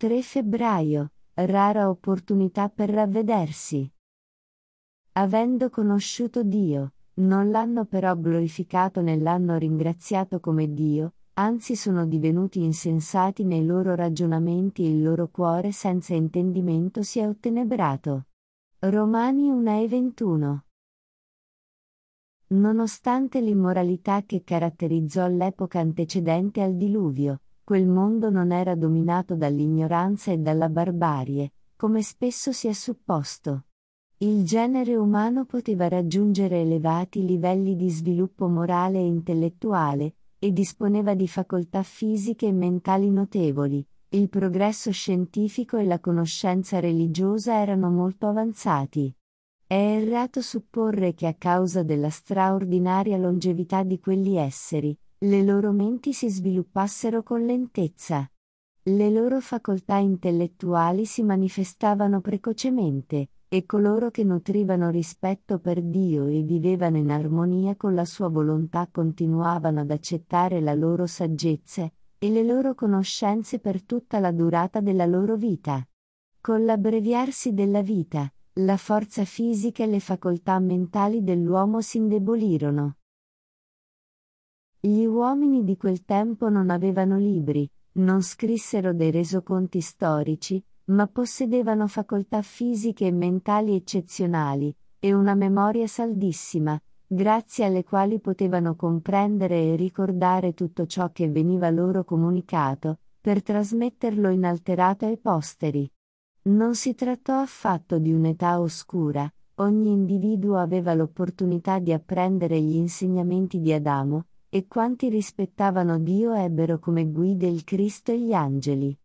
3 febbraio, rara opportunità per ravvedersi. Avendo conosciuto Dio, non l'hanno però glorificato né l'hanno ringraziato come Dio, anzi sono divenuti insensati nei loro ragionamenti e il loro cuore senza intendimento si è ottenebrato. Romani 1:21. Nonostante l'immoralità che caratterizzò l'epoca antecedente al diluvio, quel mondo non era dominato dall'ignoranza e dalla barbarie, come spesso si è supposto. Il genere umano poteva raggiungere elevati livelli di sviluppo morale e intellettuale, e disponeva di facoltà fisiche e mentali notevoli. Il progresso scientifico e la conoscenza religiosa erano molto avanzati. È errato supporre che a causa della straordinaria longevità di quegli esseri, le loro menti si sviluppassero con lentezza. Le loro facoltà intellettuali si manifestavano precocemente, e coloro che nutrivano rispetto per Dio e vivevano in armonia con la sua volontà continuavano ad accettare la loro saggezza e le loro conoscenze per tutta la durata della loro vita. Con l'abbreviarsi della vita, la forza fisica e le facoltà mentali dell'uomo si indebolirono. Gli uomini di quel tempo non avevano libri, non scrissero dei resoconti storici, ma possedevano facoltà fisiche e mentali eccezionali, e una memoria saldissima, grazie alle quali potevano comprendere e ricordare tutto ciò che veniva loro comunicato, per trasmetterlo inalterato ai posteri. Non si trattò affatto di un'età oscura, ogni individuo aveva l'opportunità di apprendere gli insegnamenti di Adamo, e quanti rispettavano Dio ebbero come guide il Cristo e gli angeli.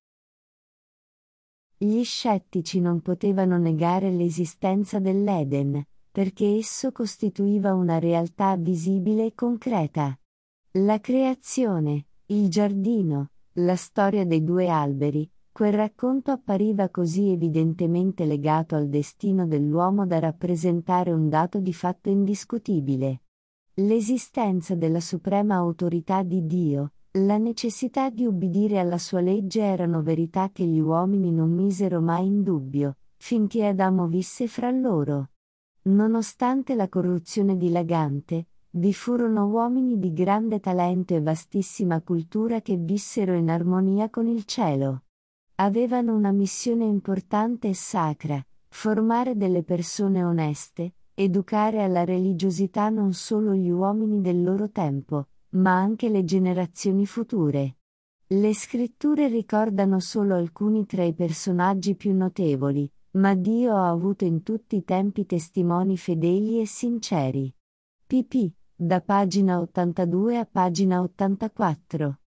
Gli scettici non potevano negare l'esistenza dell'Eden, perché esso costituiva una realtà visibile e concreta. La creazione, il giardino, la storia dei 2 alberi, quel racconto appariva così evidentemente legato al destino dell'uomo da rappresentare un dato di fatto indiscutibile. L'esistenza della suprema autorità di Dio, la necessità di ubbidire alla sua legge erano verità che gli uomini non misero mai in dubbio, finché Adamo visse fra loro. Nonostante la corruzione dilagante, vi furono uomini di grande talento e vastissima cultura che vissero in armonia con il cielo. Avevano una missione importante e sacra: formare delle persone oneste, educare alla religiosità non solo gli uomini del loro tempo, ma anche le generazioni future. Le scritture ricordano solo alcuni tra i personaggi più notevoli, ma Dio ha avuto in tutti i tempi testimoni fedeli e sinceri. pp. Da pagina 82 a pagina 84.